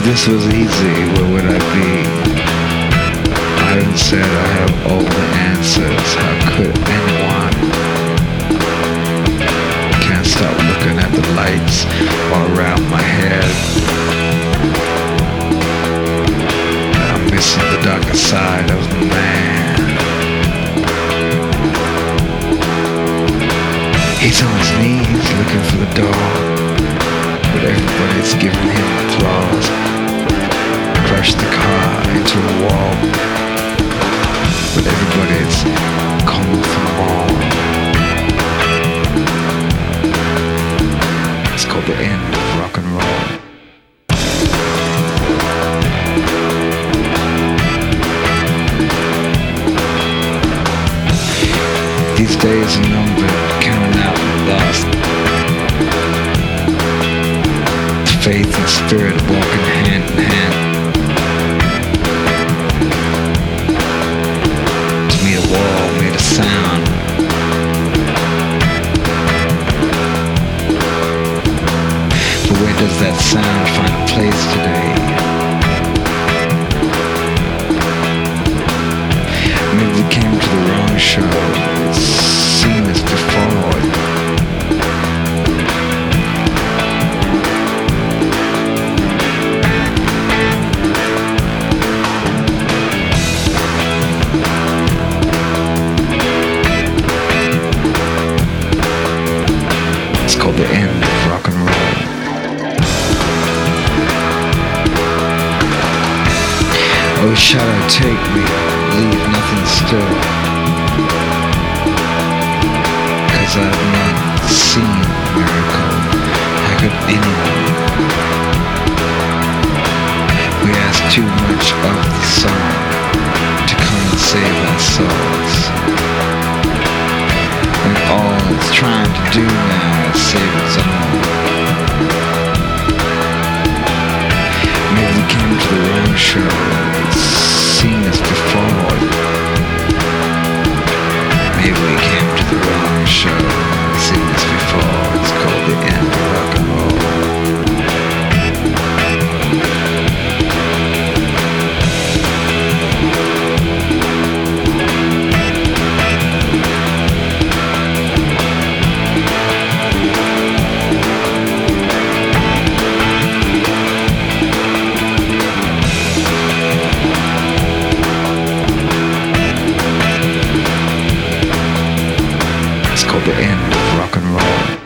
this was easy, where would I be? Ivan said I have all the answers. How could anyone? Can't stop looking at the lights all around my head. I'm missing the darker side of the man. He's on his knees looking for the door, but everybody's giving him applause. Crashed the car into a wall, but everybody's calling for more. It's called the end of rock and roll. These days are numbered, counting out the lost. Faith and spirit walking hand in hand. To meet a wall made a sound. But where does that sound find a place today? Maybe we came to the wrong show. It's seen us before. It's called the end of rock and roll. Oh, shadow, take me, leave nothing still. 'Cause I've not seen a miracle. How could anyone? We ask too much of the sun to come and save our souls. And all it's trying to do now is save its own. Maybe we came to the wrong show. It's seen us before. Maybe we came to the wrong show. It's seen us before. It's called the end of rock and roll. It's called the end of rock and roll.